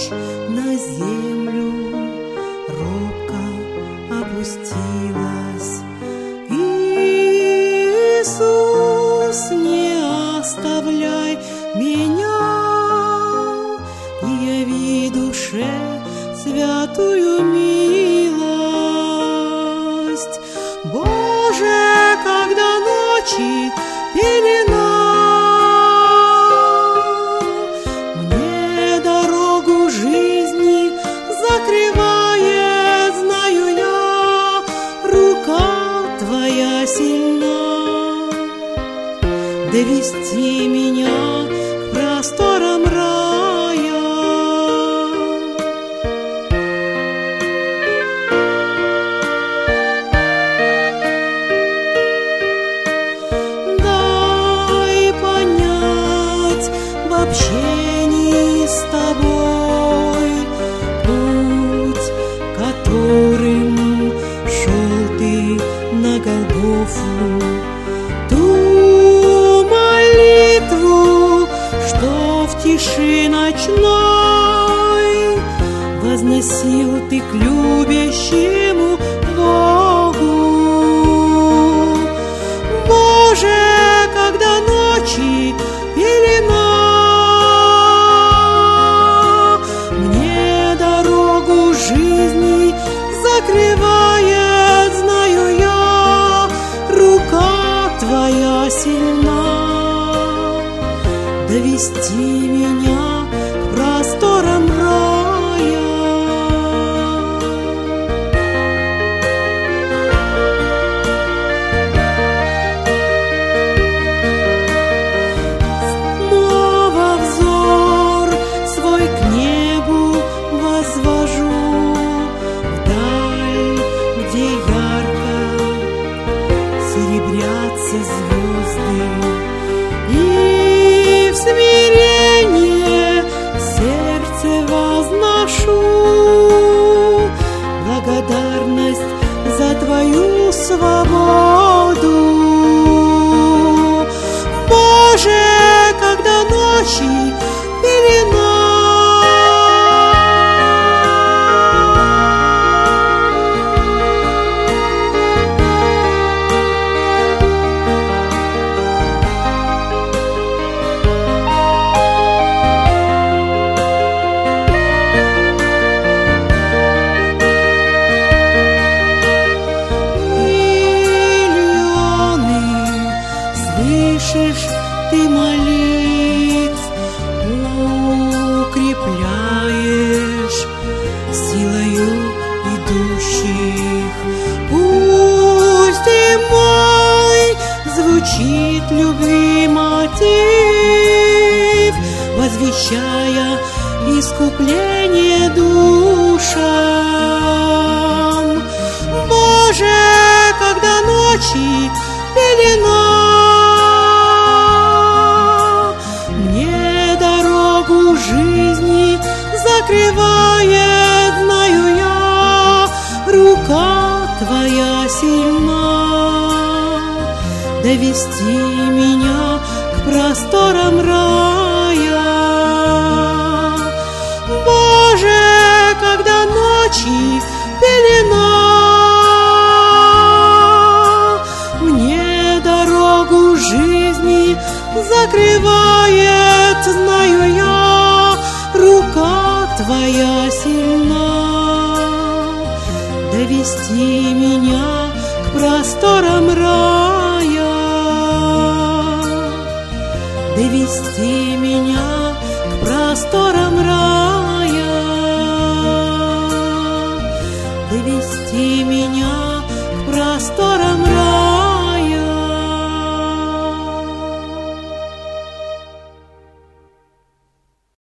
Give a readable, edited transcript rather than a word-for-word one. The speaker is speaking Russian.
ночь на землю робко опустилась. Иисус, не оставляй меня, яви душе святую милость. Боже, когда ночи пелена мне дорогу жизни закрывает, знаю я, рука Твоя сильна довести меня к просторам рая. Дай понять в общении с Тобой путь, которым шел Ты на Голгофу, ту молитву, что в тиши ночной возносил Ты к любящему Богу. Боже, когда ночи пелена мне дорогу жизни закрывает, знаю я, рука Твоя сильна довести меня к просторам рая. Снова взор свой к небу возвожу, вдаль, где ярко серебрятся звезды, и в смирение сердце возношу благодарность за Твою свободу. Боже, когда ночи пелена слышишь Ты молитв, укрепляешь силою идущих. Пусть и мой звучит любви мотив, возвещая искупление душам. Боже, когда ночи пелена жизни закрывает, знаю я, рука Твоя сильна довести меня к просторам рая. Боже, когда ночи пелена мне дорогу жизни закрывает, знаю я, рука Твоя сильна довести меня к просторам рая, довести меня к просторам